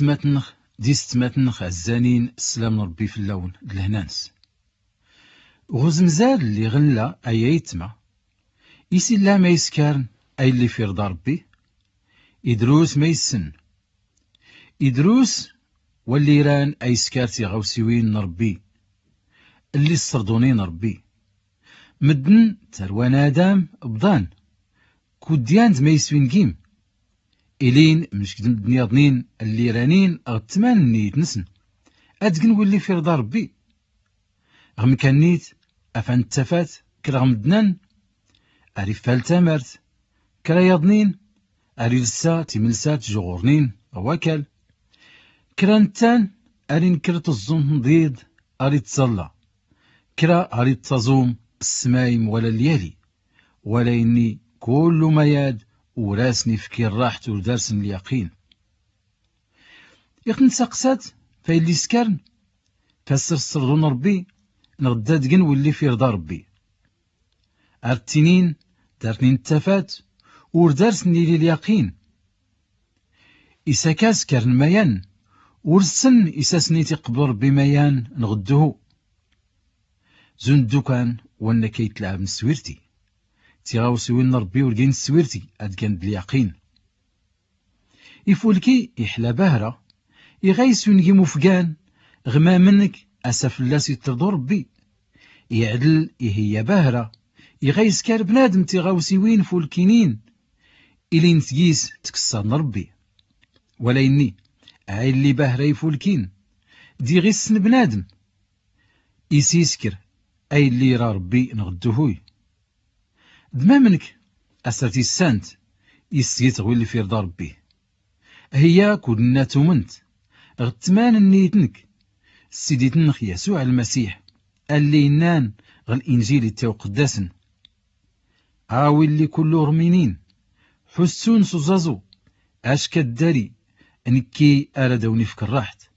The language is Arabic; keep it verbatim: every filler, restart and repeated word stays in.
ستماتنخ دي ستماتنخ عزانين السلام ربي في اللون الهنانس وغزمزال اللي غلا أي يتما يسي لا ما يسكارن أي اللي في رضا ربي يدروس ما يسن يدروس واللي ران أي سكارتي غوسيوين ربي اللي السردونين ربي مدن تروان آدم بضان كوديانت ما يسوين جيم إلين مش كدم دنياضنين اللي رانين أغتمان نيت نسن أدقن واللي في رضا ربي غم كان نيت أفان تفات كرا غمدنان أري فالتامرت كرا يضنين أري لسا تملسات جغورنين أواكل كرا نتان أري نكرت الظن نضيد أري تصلى كرا أري تزوم السمايم ولا الليالي ولا إني كل ما ياد وراسني فكير راحت ودارس اليقين يقن سقسات فايلي سكرن فسر السردون ربي نغداد جن واللي في رضا ربي أرتنين دارتني التفات وردارسني لليقين إساكاس كرن ميان ورسن إساسني تقبل ربي ميان نغدوه زون دوكان وانا كيتلعب نسويرتي تيغاو سوين ربي ولقين سويرتي أدقان باليقين يفولكي يحلى باهرة يغايس ونجي مفقان غما منك أسف اللاس يترضو ربي يعدل يهي باهرة يغايس كار بنادم تيغاو سوين فولكينين إلي نتقيس تكسرن ربي ولا إني عايل اللي باهرة يفولكين دي غيسن بنادم يسيسكر أي اللي يرى ربي نغدوهوي دما منك أسرتي السانت يسيت غوي اللي في رضا ربي هي كلنا تومنت غتمان النيتنك سيديتنخ يسوع المسيح اللي نان غ الإنجيل تاو قداسن عاوي اللي كله رمينين حسون سوزازو اش كداري انكي أردوني فك الراحت